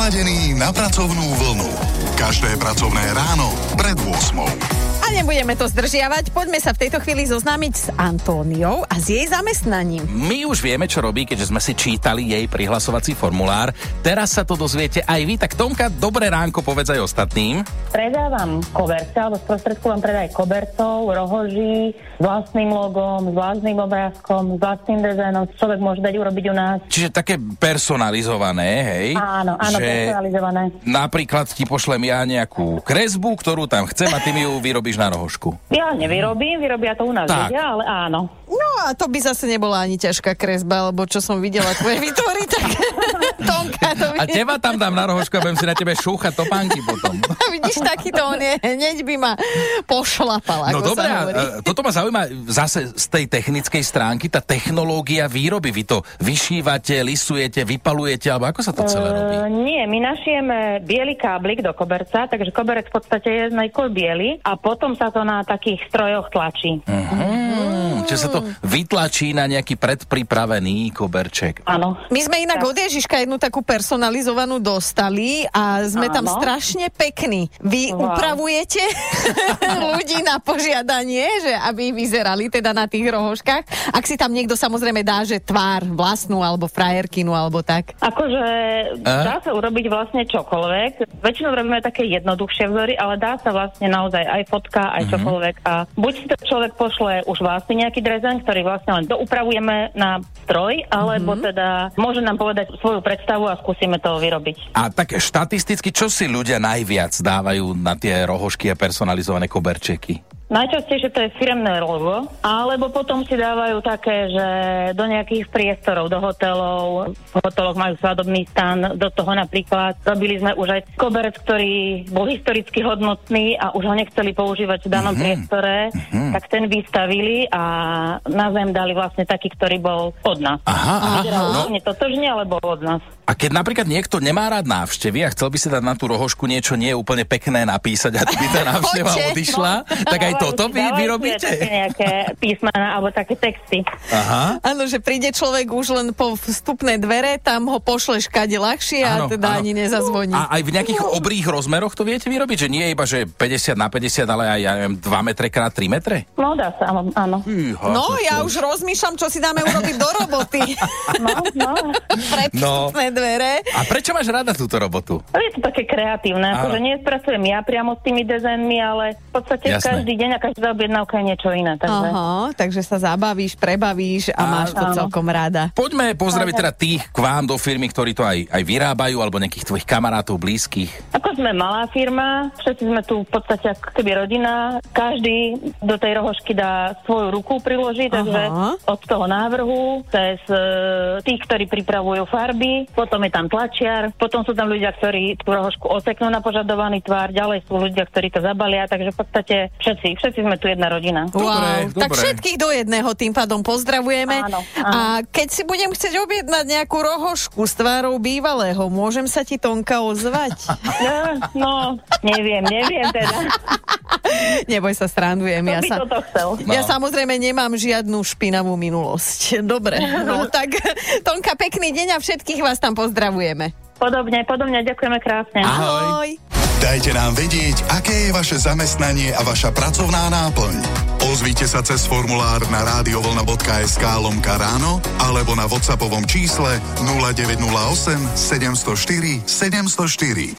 Naladený na pracovnú vlnu. Každé pracovné ráno pred 8:00. A nebudeme to zdržiavať, poďme sa v tejto chvíli zoznámiť s Antóniou a s jej zamestnaním. My už vieme, čo robí, keďže sme si čítali jej prihlasovací formulár. Teraz sa to dozviete aj vy. Tak Tonka, dobré ránko, povedz aj ostatným. Predávam koberce, alebo sprostredkujem predaj kobercov, rohoží, s vlastným logom, s vlastným obrázkom, s vlastným dizajnom. Človek môže dať urobiť u nás. Čiže také personalizované, hej? Áno, personalizované. Napríklad ti pošlem ja nejakú kresbu, ktorú tam chcem a ty mi ju vyrobíš na rohošku. Ja nevyrobím, vyrobia to u nás ľudia, ale áno. No a to by zase nebola ani ťažká kresba, alebo čo som videla tvoje vytvory, tak Tonka to by... A teba tam dám na rohošku a budem si na tebe šúchať topánky potom. Vidíš, takýto on je, hneď by ma pošlapal, ako no dobré, sa hovorí. Toto ma zaujíma zase z tej technickej stránky, tá technológia výroby. Vy to vyšívate, lisujete, vypalujete, alebo ako sa to celé robí? Nie, my našijeme biely káblik do koberca, takže koberec v podstate je najskôr biely a potom sa to na takých strojoch tlačí. Čiže sa to vytlačí na nejaký predpripravený koberček. Áno. My sme inak od Ježiška jednu takú personalizovanú dostali a sme tam strašne pekní. Vy upravujete ľudí na požiadanie, že aby vyzerali teda na tých rohoškách. Ak si tam niekto samozrejme dá, že tvár vlastnú alebo frajerkinu alebo tak. Akože dá sa urobiť vlastne čokoľvek. Väčšinou robíme také jednoduchšie vzory, ale dá sa vlastne naozaj aj fotka, aj čokoľvek. A buď si to človek pošle už vlastne nejaký dizajn, ktorý vlastne len doupravujeme na stroj, alebo teda môže nám povedať svoju predstavu a skúsime to vyrobiť. A tak štatisticky, čo si ľudia najviac dávajú na tie rohošky a personalizované koberčeky? Najčastejšie to je firemné logo, alebo potom si dávajú také, že do nejakých priestorov, do hotelov, v hoteloch majú svadobný stan, do toho napríklad robili sme už aj koberec, ktorý bol historicky hodnotný a už ho nechceli používať v danom priestore, tak ten vystavili a na zem dali vlastne taký, ktorý bol od nás. Aha. Nie totožne, ale bol od nás. A keď napríklad niekto nemá rád návštevy a chcel by si dať na tú rohošku niečo nie úplne pekné napísať a by tá návšteva odišla, tak aj toto vy vyrobíte? Nejaké písmená alebo také texty. Aha. Áno, že príde človek už len po vstupné dvere, tam ho pošleš kade ľahšie a teda ani nezazvoní. A aj v nejakých obrých rozmeroch to viete vyrobiť? Že nie je iba, že 50 na 50, ale aj, ja neviem, 2 metre krát 3 metre? No dá sa, áno. No, ja už rozmýšľam, čo si dáme urobiť do roboty. Pre vstupné dvere. A prečo máš rada túto robotu? Je to také kreatívne, akože nespracujem ja priamo s tými dizajnmi, ale v podstate každý deň a každá objednávka je niečo iné. Takže... Aha, takže sa zabavíš, prebavíš a máš to celkom rada. Poďme pozdraviť teda tých k vám do firmy, ktorí to aj vyrábajú, alebo nejakých tvojich kamarátov, blízkych. Ako sme malá firma, všetci sme tu v podstate ako keby rodina, každý do tej rohošky dá svoju ruku priložiť, takže od toho návrhu cez tých, ktorí pripravujú farby, potom je tam tlačiar, potom sú tam ľudia, ktorí tú rohošku oseknú na požadovaný tvar, ďalej sú ľudia, ktorí to zabalia, takže v podstate všetci sme tu jedna rodina. Wow, tak všetkých do jedného tým pádom pozdravujeme. Áno. A keď si budem chcieť objednať nejakú rohošku s tvárou bývalého, môžem sa ti, Tonka, ozvať? No, neviem teda. Neboj sa, srandujem. Toto chcel. Ja samozrejme nemám žiadnu špinavú minulosť. Dobre, no tak Tonka, pekný deň a všetkých vás tam pozdravujeme. Podobne, ďakujeme krásne. Ahoj. Dajte nám vedieť, aké je vaše zamestnanie a vaša pracovná náplň. Ozvite sa cez formulár na radiovlna.sk/ráno alebo na WhatsAppovom čísle 0908 704 704.